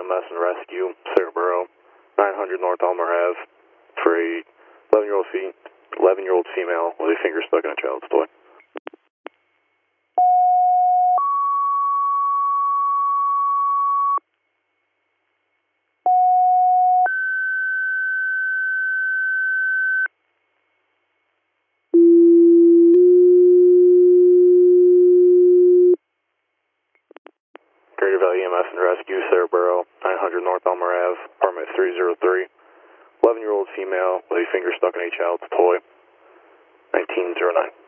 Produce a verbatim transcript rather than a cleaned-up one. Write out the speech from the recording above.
M S and Rescue, Cerebro, nine hundred North Elmer Ave, for a eleven-year-old fe- eleven-year-old female with a finger stuck in a child's toy. Greater Valley E M S and Rescue, Cerebro, nine hundred North Elmer Ave, apartment three oh three. eleven-year-old female with a finger stuck in a child's toy, nineteen oh nine.